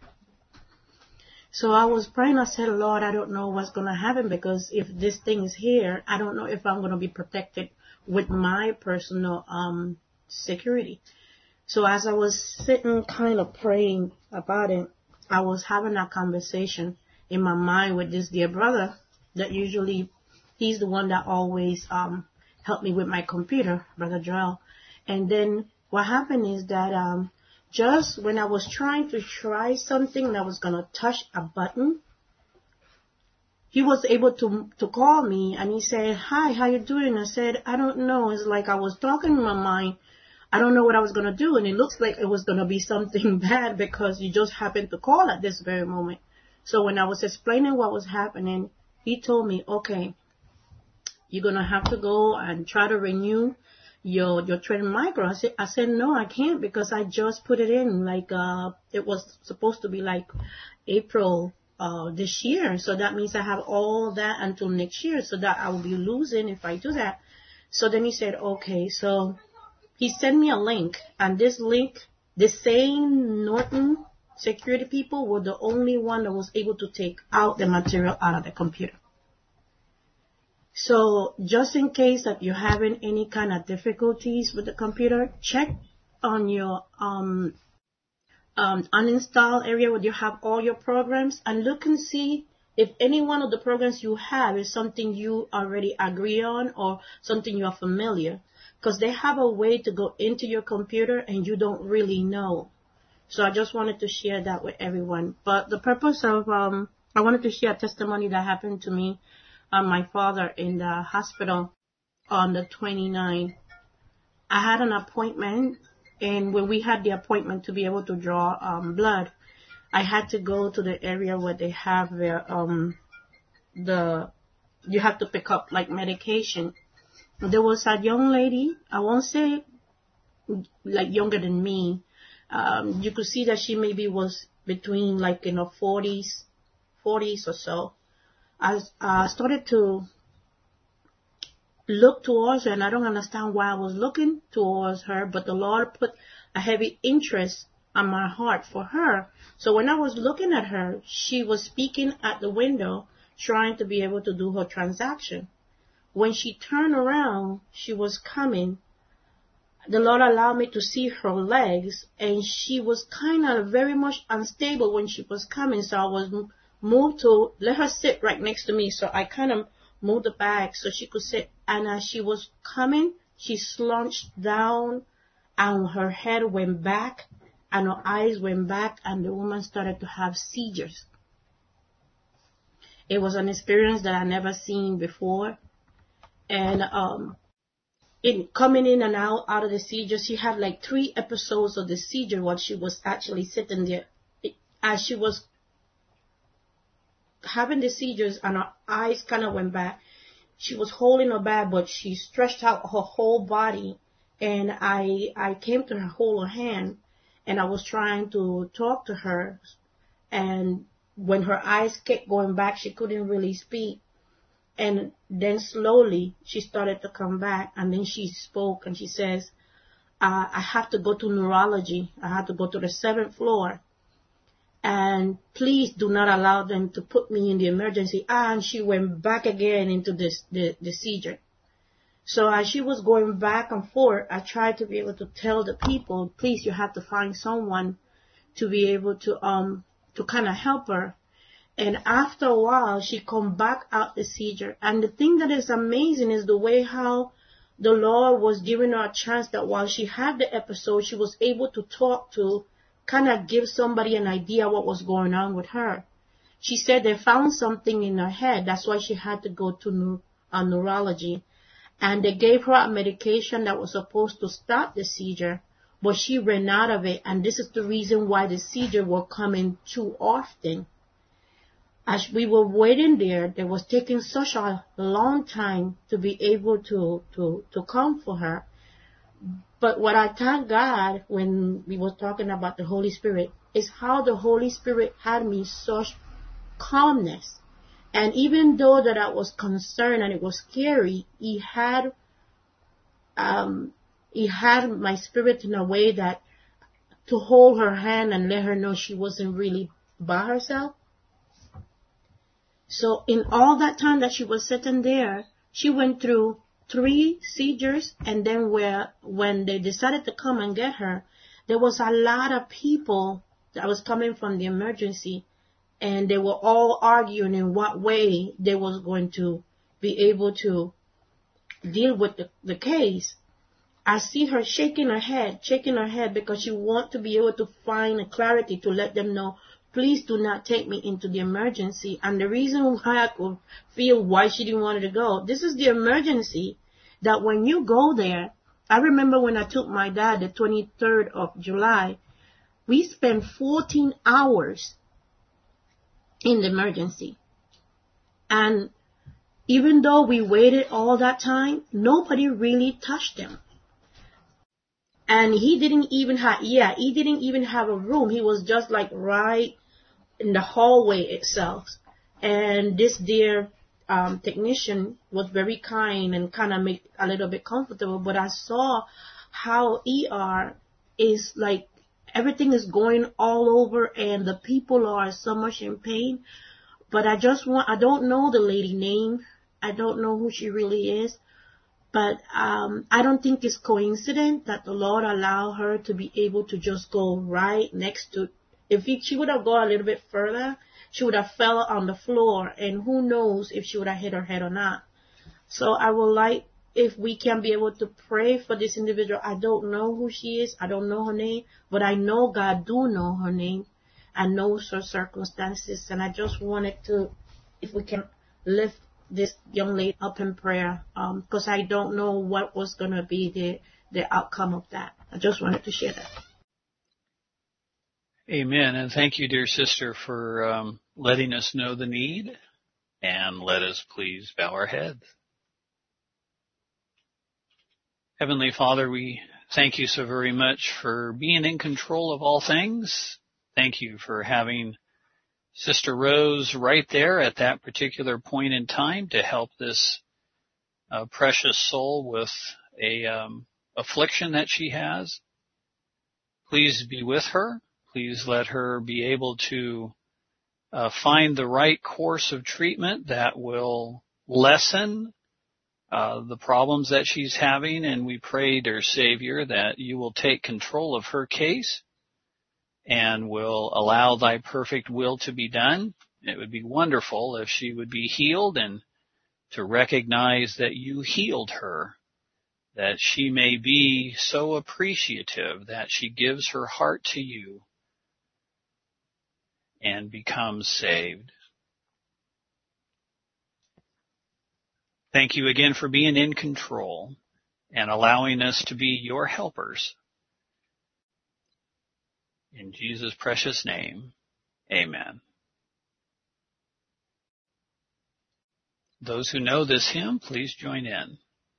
So I was praying, I said, Lord, I don't know what's going to happen because if this thing is here, I don't know if I'm going to be protected with my personal security. So as I was sitting kind of praying about it, I was having a conversation in my mind with this dear brother that usually, he's the one that always helped me with my computer, Brother Joel. And then what happened is that just when I was trying to try something and I was going to touch a button, he was able to call me and he said, hi, how you doing? I said, I don't know. It's like I was talking in my mind. I don't know what I was going to do. And it looks like it was going to be something bad because you just happened to call at this very moment. So when I was explaining what was happening, he told me, okay, you're going to have to go and try to renew your Trend Micro. I said, no, I can't because I just put it in like, it was supposed to be like April, this year. So that means I have all that until next year so that I will be losing if I do that. So then he said, okay, so he sent me a link and this link, the same Norton security people were the only one that was able to take out the material out of the computer. So just in case that you're having any kind of difficulties with the computer, check on your uninstall area where you have all your programs and look and see if any one of the programs you have is something you already agree on or something you are familiar. Because they have a way to go into your computer and you don't really know. So I just wanted to share that with everyone. But the purpose of, I wanted to share a testimony that happened to me. My father in the hospital on the 29th. I had an appointment, and when we had the appointment to be able to draw blood, I had to go to the area where they have their you have to pick up like medication. There was a young lady, I won't say like younger than me. You could see that she maybe was between like in her 40s or so. I started to look towards her, and I don't understand why I was looking towards her, but the Lord put a heavy interest on my heart for her. So when I was looking at her, she was speaking at the window, trying to be able to do her transaction. When she turned around, she was coming. The Lord allowed me to see her legs, and she was kind of very much unstable when she was coming, so I was moved to let her sit right next to me. So I kind of moved the bag so she could sit. And as she was coming, she slumped down and her head went back and her eyes went back and the woman started to have seizures. It was an experience that I never seen before. And coming in and out of the seizure, she had like 3 episodes of the seizure while she was actually sitting there. As she was having the seizures and her eyes kind of went back, she was holding her bag, but she stretched out her whole body, and I came to her, hold her hand, and I was trying to talk to her, and when her eyes kept going back, she couldn't really speak, and then slowly she started to come back, and then she spoke, and she says, I have to go to neurology. I have to go to the 7th floor. And please do not allow them to put me in the emergency. And she went back again into the seizure. So as she was going back and forth, I tried to be able to tell the people, please, you have to find someone to be able to kind of help her. And after a while, she come back out the seizure. And the thing that is amazing is the way how the Lord was giving her a chance that while she had the episode, she was able to talk to, kind of give somebody an idea what was going on with her. She said they found something in her head. That's why she had to go to neurology. And they gave her a medication that was supposed to stop the seizure, but she ran out of it. And this is the reason why the seizure were coming too often. As we were waiting there, they was taking such a long time to be able to come for her. But what I thank God when we were talking about the Holy Spirit is how the Holy Spirit had me such calmness. And even though that I was concerned and it was scary, He had my spirit in a way that to hold her hand and let her know she wasn't really by herself. So in all that time that she was sitting there, she went through 3 seizures, and then when they decided to come and get her, there was a lot of people that was coming from the emergency, and they were all arguing in what way they was going to be able to deal with the case. I see her shaking her head because she wants to be able to find a clarity to let them know, please do not take me into the emergency. And the reason why I could feel why she didn't want to go, this is the emergency that when you go there, I remember when I took my dad the 23rd of July, we spent 14 hours in the emergency. And even though we waited all that time, nobody really touched him. And he didn't even have a room. He was just like right in the hallway itself. And this dear technician was very kind and kind of made a little bit comfortable. But I saw how ER is like everything is going all over and the people are so much in pain. But I don't know the lady name. I don't know who she really is. But I don't think it's coincidence that the Lord allowed her to be able to just go right next to. If she would have gone a little bit further, she would have fell on the floor, and who knows if she would have hit her head or not. So I would like if we can be able to pray for this individual. I don't know who she is. I don't know her name, but I know God do know her name and knows her circumstances. And I just wanted to, if we can lift this young lady up in prayer, because I don't know what was going to be the outcome of that. I just wanted to share that. Amen. And thank you, dear sister, for letting us know the need. And let us please bow our heads. Heavenly Father, we thank you so very much for being in control of all things. Thank you for having Sister Rose right there at that particular point in time to help this precious soul with a affliction that she has. Please be with her. Please let her be able to find the right course of treatment that will lessen the problems that she's having. And we pray, dear Savior, that you will take control of her case and will allow thy perfect will to be done. It would be wonderful if she would be healed and to recognize that you healed her, that she may be so appreciative that she gives her heart to you and becomes saved. Thank you again for being in control and allowing us to be your helpers. In Jesus' precious name, amen. Those who know this hymn, please join in.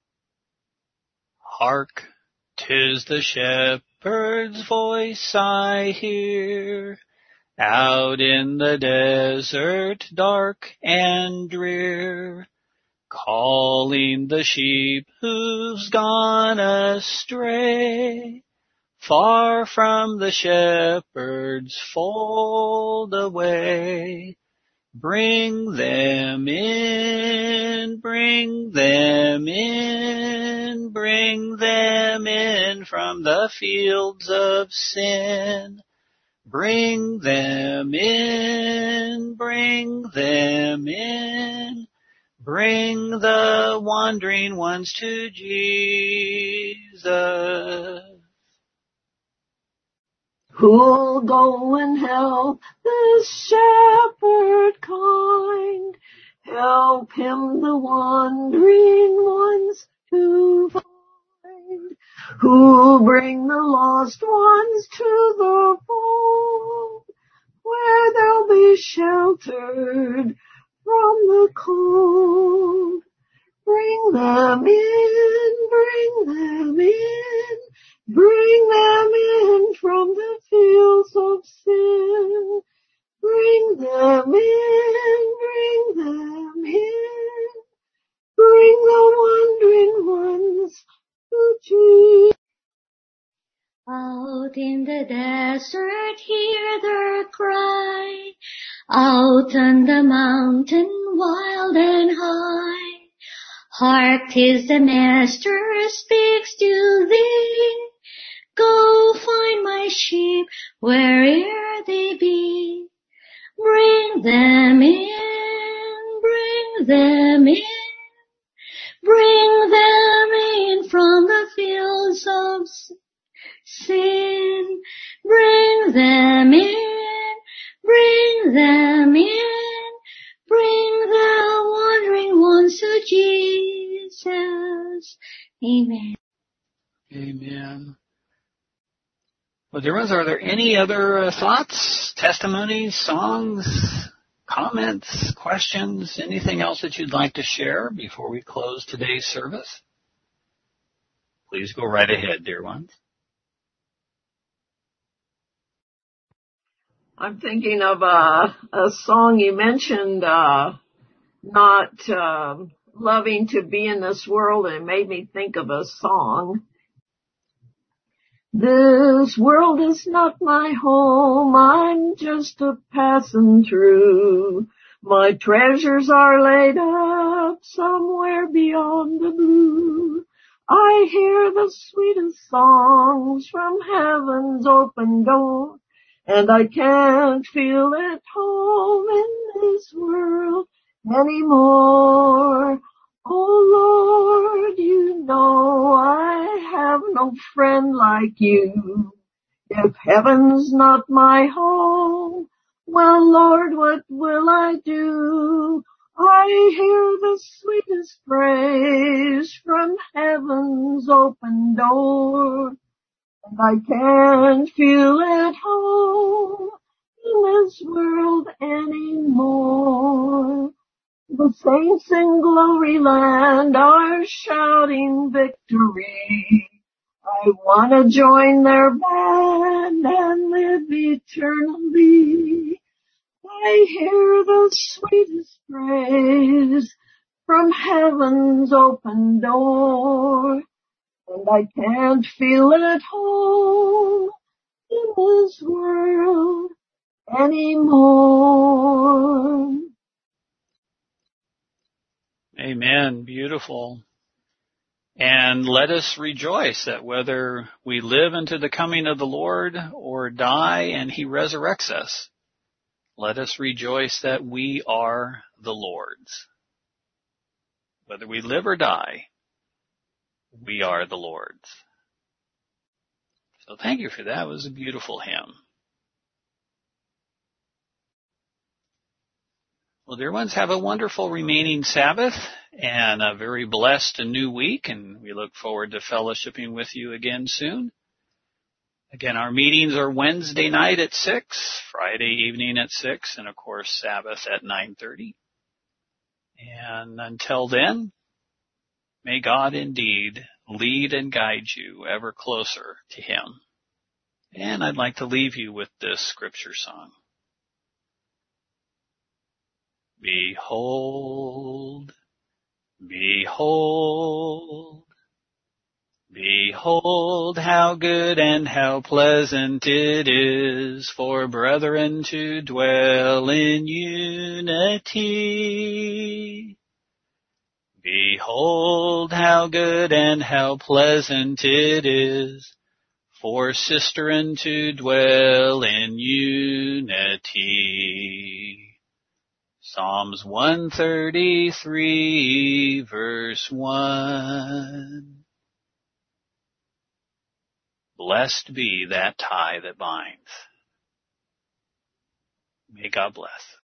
Hark, 'tis the shepherd's voice I hear, out in the desert dark and drear, calling the sheep who's gone astray, far from the shepherd's fold away. Bring them in, bring them in, bring them in from the fields of sin. Bring them in, bring them in, bring the wandering ones to Jesus. Who'll go and help the shepherd kind, help him the wandering ones to find, who'll bring the lost ones to the fold, where they'll be sheltered from the cold. Bring them in, bring them in, bring them in from the fields of sin. Bring them in, bring them in, bring the wandering ones to Jesus. Out in the desert hear their cry, out on the mountain wild and high. Hark, 'tis the Master speaks to thee. Go find my sheep where'er they be. Bring them in, bring them in, bring them in from the fields of sin. Bring them in, bring them in, bring the wandering ones to Jesus. Amen. Amen. Well, dear ones, are there any other thoughts, testimonies, songs, comments, questions, anything else that you'd like to share before we close today's service? Please go right ahead, dear ones. I'm thinking of a song you mentioned, not loving to be in this world, and it made me think of a song. This world is not my home, I'm just a passing through. My treasures are laid up somewhere beyond the blue. I hear the sweetest songs from heaven's open door, and I can't feel at home in this world anymore. Oh Lord, you know I have no friend like you. If heaven's not my home, well Lord, what will I do? I hear the sweetest praise from heaven's open door, and I can't feel at home in this world anymore. The saints in glory land are shouting victory. I want to join their band and live eternally. I hear the sweetest praise from heaven's open door, and I can't feel at home in this world anymore. Amen. Beautiful. And let us rejoice that whether we live into the coming of the Lord or die and He resurrects us, let us rejoice that we are the Lord's. Whether we live or die, we are the Lord's. So thank you for that. It was a beautiful hymn. Well, dear ones, have a wonderful remaining Sabbath and a very blessed new week, and we look forward to fellowshipping with you again soon. Again, our meetings are Wednesday night at 6, Friday evening at 6, and of course Sabbath at 9:30. And until then, may God indeed lead and guide you ever closer to Him. And I'd like to leave you with this scripture song. Behold, behold, Behold how good and how pleasant it is for brethren to dwell in unity. Behold how good and how pleasant it is for sisterin to dwell in unity. Psalms 133 verse 1. Blessed be that tie that binds. May God bless.